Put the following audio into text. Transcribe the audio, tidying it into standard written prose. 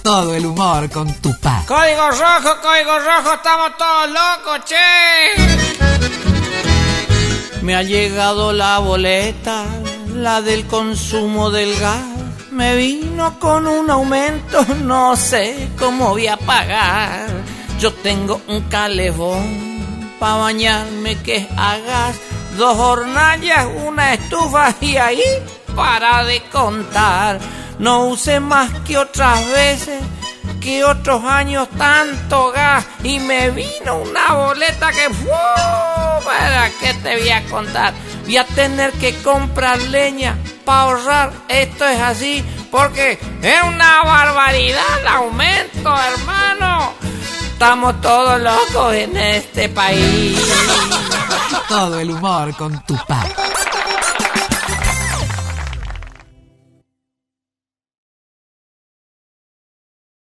Todo el humor con Tupac. Código rojo, estamos todos locos, che. Me ha llegado la boleta, la del consumo del gas. Me vino con un aumento, no sé cómo voy a pagar. Yo tengo un calefón pa' bañarme que hagas. 2 hornallas, una estufa y ahí para de contar. No use más que otras veces, que otros años tanto gas. Y me vino una boleta que ¿para qué te voy a contar? Voy a tener que comprar leña para ahorrar. Esto es así porque es una barbaridad el aumento, hermano. Estamos todos locos en este país. Todo el humor con Tupac.